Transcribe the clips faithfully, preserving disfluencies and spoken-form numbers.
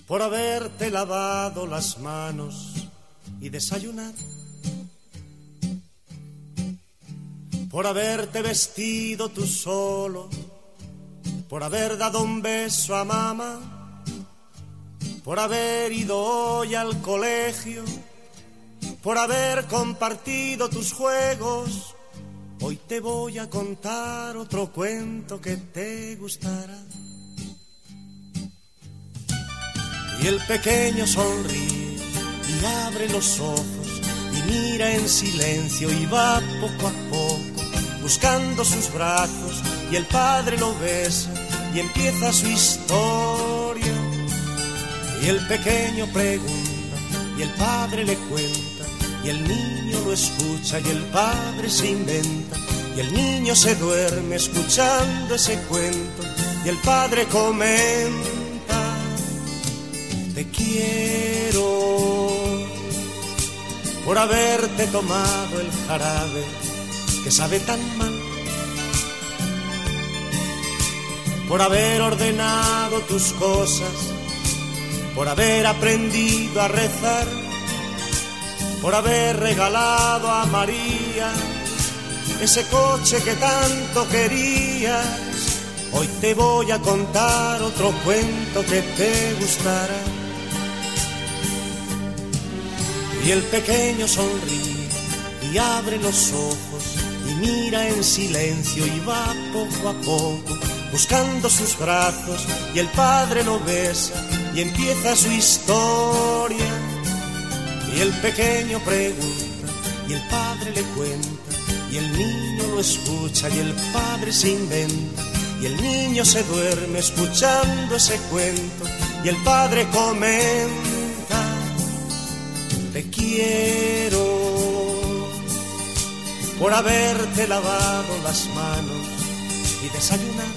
por haberte lavado las manos y desayunar, por haberte vestido tú solo, por haber dado un beso a mamá, por haber ido hoy al colegio, por haber compartido tus juegos. Hoy te voy a contar otro cuento que te gustará. Y el pequeño sonríe y abre los ojos y mira en silencio y va poco a poco buscando sus brazos, y el padre lo besa y empieza su historia. Y el pequeño pregunta y el padre le cuenta, y el niño lo escucha y el padre se inventa, y el niño se duerme escuchando ese cuento, y el padre comenta: te quiero por haberte tomado el jarabe que sabe tan mal, por haber ordenado tus cosas, por haber aprendido a rezar, por haber regalado a María ese coche que tanto querías. Hoy te voy a contar otro cuento que te gustará. Y el pequeño sonríe y abre los ojos y mira en silencio y va poco a poco buscando sus brazos, y el padre lo besa y empieza su historia. Y el pequeño pregunta y el padre le cuenta, y el niño lo escucha y el padre se inventa, y el niño se duerme escuchando ese cuento, y el padre comenta: te quiero por haberte lavado las manos y desayunar,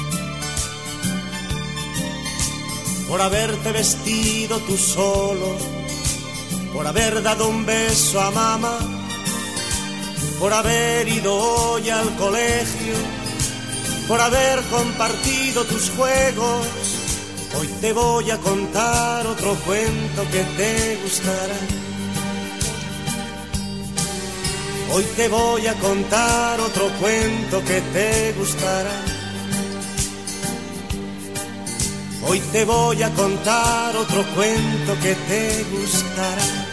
por haberte vestido tú solo, por haber dado un beso a mamá, por haber ido hoy al colegio, por haber compartido tus juegos. Hoy te voy a contar otro cuento que te gustará. Hoy te voy a contar otro cuento que te gustará. Hoy te voy a contar otro cuento que te gustará.